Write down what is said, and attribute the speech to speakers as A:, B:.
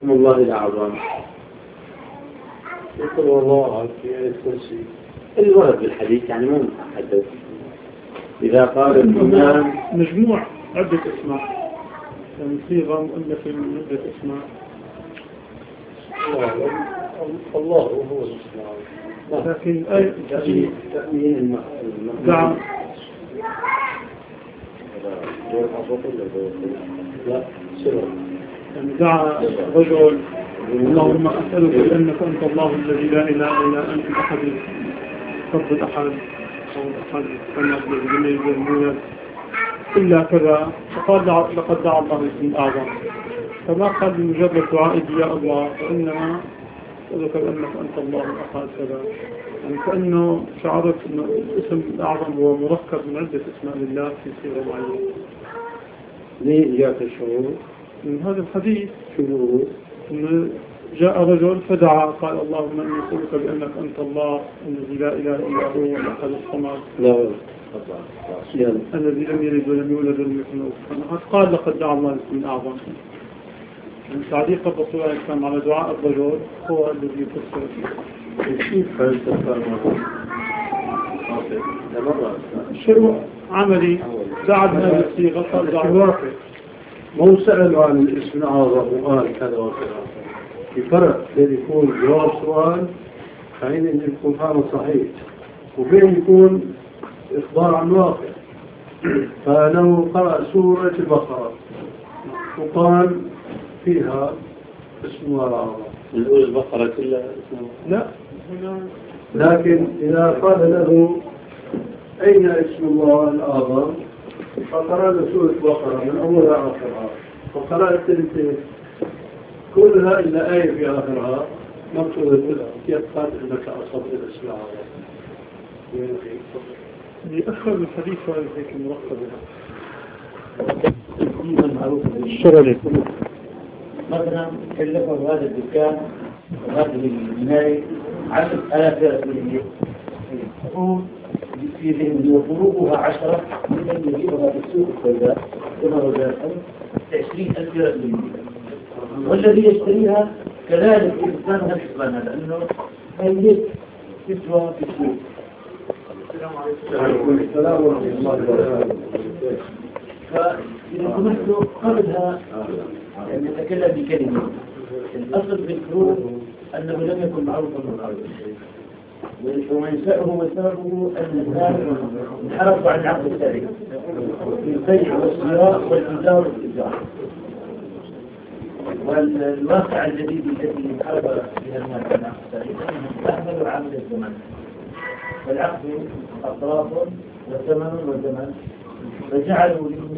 A: اسم الله الأعظم يقول الله في آية الكرسي الورد بالحديث يعني مو محدد. إذا قال الإمام
B: مجموع عدة أسماء يعني صيغة مؤلفة من عدة أسماء.
A: الله هو الإسلام
B: لكن الآية
A: تأمين
B: دعا
A: لا سر
B: يعني دعا رجل اللهم أسألك بأنك أنت الله الذي لا إله إلا أنت الأحد الفرد الأحد أو الأحد الصمد الذي لم يلد ولم يولد إلا كذا. فقال لقد دعا الله الاسم الأعظم، فما قال بمجرد دعائه يا الله، وإنما أسألك بأنك أنت الله الأحد كذا، يعني كأنه شعرت أن الاسم الأعظم هو مركب من عدة أسماء لله في صيغة معينة.
A: ليه جاءت الشعور؟
B: من هذا الحديث
A: شعور
B: أن جاء رجل فدعا قال اللهم إني أسألك بأنك أنت الله الذي لا إله إلا هو الأحد الصمد الذي لم يلد ولم يولد ولم يكن له كفوا أحد. قال لقد دعا الله الاسم الأعظم. من تعليق الرسول عليه السلام على دعاء الرجل هو الذي يفسر شيء عملي دعا بهذه الصيغة قال دعا
A: واقع مو سألوا عن الاسم الأعظم وقال كذا وكذا. في فرق بين يكون جواب سؤال حين أن يكون هذا صحيح وبين يكون إخبار عن واقع. فلو قرأ سورة البقرة وقال فيها اسم الله الأعظم نقول البقرة كلها اسمه
B: لا،
A: لكن إذا قال له أين اسم الله الأعظم فقرأ له سورة البقرة من أولها آخرها وقرأت التلتين كلها إلا آية في آخرها مقصودة كيف قال إنك أصبت الاسم الأعظم
B: يأخذ الحديث وهذا هيك المرقبة
C: الشغل مثلا كلفه هذا الدكان وهذه البناية 10,000 ريال يقول في ذهنه وضروبها 10 من يجيبها في السوق السوداء كما رجاء 20,000 ريال والذي يشتريها كذلك إنسانها حسبانها لأنه هي تسوى في السوق.
A: السلام ورحمة الله وبركاته.
C: فإذا سمحت قبلها يعني نتكلم بكلمة الأصل في الفروق أنه لم يكن معروفا بالعرض ومنشأه وسببه أن الناس انحرفوا عن العقد السابق في البيع والشراء والإيجار والإيجار. والواقع الجديد الذي انحرف بها الناس عن العقد السابق أنهم استحملوا عامل الزمن، فالعقد أطراف وثمن وزمن، فجعلوا